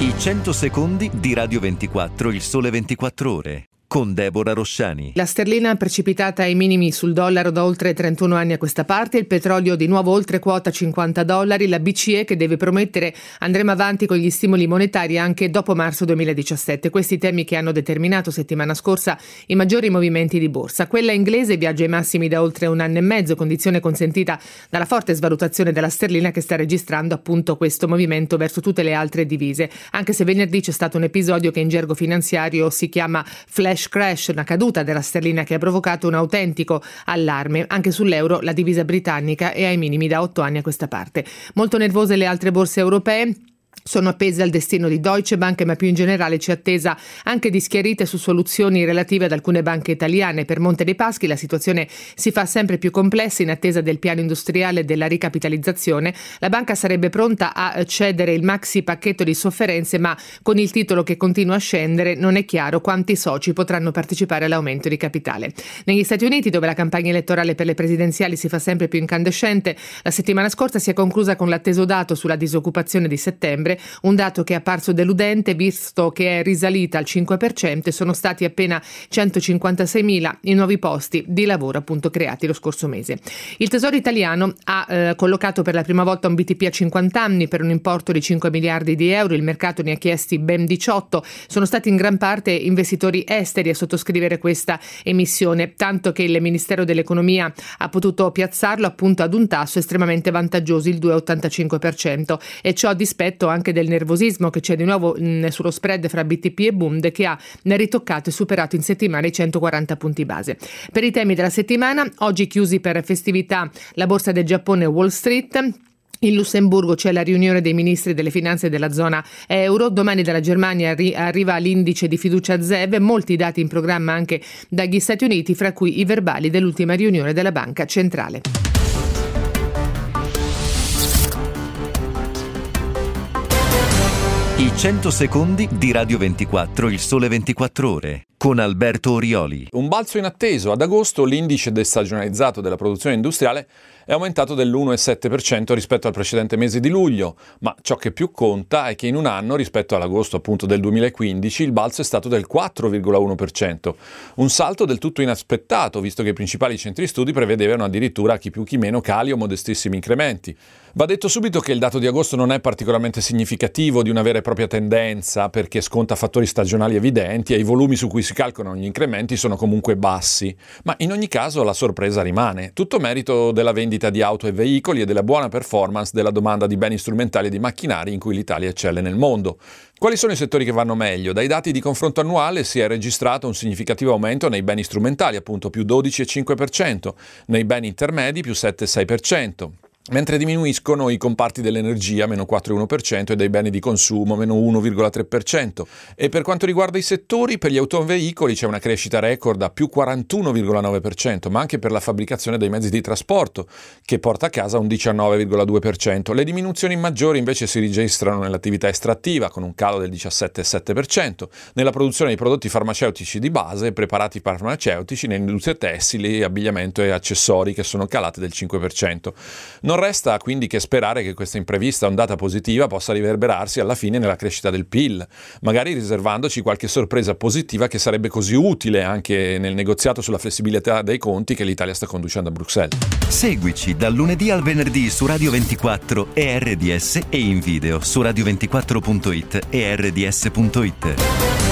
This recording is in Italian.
I 100 secondi di Radio 24, il sole 24 ore. Con Deborah Rosciani. La sterlina precipitata ai minimi sul dollaro da oltre 31 anni a questa parte, il petrolio di nuovo oltre quota $50, la BCE che deve promettere andremo avanti con gli stimoli monetari anche dopo marzo 2017. Questi temi che hanno determinato settimana scorsa i maggiori movimenti di borsa. Quella inglese viaggia ai massimi da oltre un anno e mezzo, condizione consentita dalla forte svalutazione della sterlina che sta registrando appunto questo movimento verso tutte le altre divise, anche se venerdì c'è stato un episodio che in gergo finanziario si chiama flash crash, una caduta della sterlina che ha provocato un autentico allarme. Anche sull'euro la divisa britannica è ai minimi da 8 anni a questa parte. Molto nervose le altre borse europee. Sono appese al destino di Deutsche Bank, ma più in generale c'è attesa anche di schiarite su soluzioni relative ad alcune banche italiane. Per Monte dei Paschi la situazione si fa sempre più complessa in attesa del piano industriale e della ricapitalizzazione. La banca sarebbe pronta a cedere il maxi pacchetto di sofferenze, ma con il titolo che continua a scendere non è chiaro quanti soci potranno partecipare all'aumento di capitale. Negli Stati Uniti, dove la campagna elettorale per le presidenziali si fa sempre più incandescente, la settimana scorsa si è conclusa con l'atteso dato sulla disoccupazione di settembre, un dato che è apparso deludente visto che è risalita al 5% e sono stati appena 156.000 i nuovi posti di lavoro appunto creati lo scorso mese. Il Tesoro italiano ha collocato per la prima volta un BTP a 50 anni per un importo di 5 miliardi di euro, il mercato ne ha chiesti ben 18, sono stati in gran parte investitori esteri a sottoscrivere questa emissione, tanto che il Ministero dell'Economia ha potuto piazzarlo appunto ad un tasso estremamente vantaggioso, il 2,85%, e ciò a dispetto anche del nervosismo che c'è di nuovo sullo spread fra BTP e Bund, che ha ritoccato e superato in settimana i 140 punti base. Per i temi della settimana, oggi chiusi per festività la borsa del Giappone e Wall Street. In Lussemburgo c'è la riunione dei ministri delle finanze della zona euro, domani dalla Germania arriva l'indice di fiducia ZEV, molti dati in programma anche dagli Stati Uniti, fra cui i verbali dell'ultima riunione della Banca Centrale. I 100 secondi di Radio 24, il sole 24 ore. Con Alberto Orioli. Un balzo inatteso. Ad agosto l'indice destagionalizzato della produzione industriale è aumentato dell'1,7% rispetto al precedente mese di luglio, ma ciò che più conta è che in un anno, rispetto all'agosto appunto del 2015, il balzo è stato del 4,1%, un salto del tutto inaspettato, visto che i principali centri studi prevedevano addirittura chi più chi meno cali o modestissimi incrementi. Va detto subito che il dato di agosto non è particolarmente significativo di una vera e propria tendenza, perché sconta fattori stagionali evidenti e i volumi su cui si calcolano gli incrementi sono comunque bassi, ma in ogni caso la sorpresa rimane. Tutto merito della vendita di auto e veicoli e della buona performance della domanda di beni strumentali e di macchinari in cui l'Italia eccelle nel mondo. Quali sono i settori che vanno meglio? Dai dati di confronto annuale si è registrato un significativo aumento nei beni strumentali, appunto più 12,5%, nei beni intermedi più 7,6%. Mentre diminuiscono i comparti dell'energia, meno 4,1%, e dei beni di consumo, meno 1,3%. E per quanto riguarda i settori, per gli autoveicoli c'è una crescita record a più 41,9%, ma anche per la fabbricazione dei mezzi di trasporto, che porta a casa un 19,2%. Le diminuzioni maggiori invece si registrano nell'attività estrattiva, con un calo del 17,7%, nella produzione di prodotti farmaceutici di base e preparati farmaceutici, nelle industrie tessili, abbigliamento e accessori, che sono calate del 5%. Non resta quindi che sperare che questa imprevista ondata positiva possa riverberarsi alla fine nella crescita del PIL, magari riservandoci qualche sorpresa positiva che sarebbe così utile anche nel negoziato sulla flessibilità dei conti che l'Italia sta conducendo a Bruxelles. Seguici dal lunedì al venerdì su Radio 24 e RDS e in video su radio24.it e rds.it.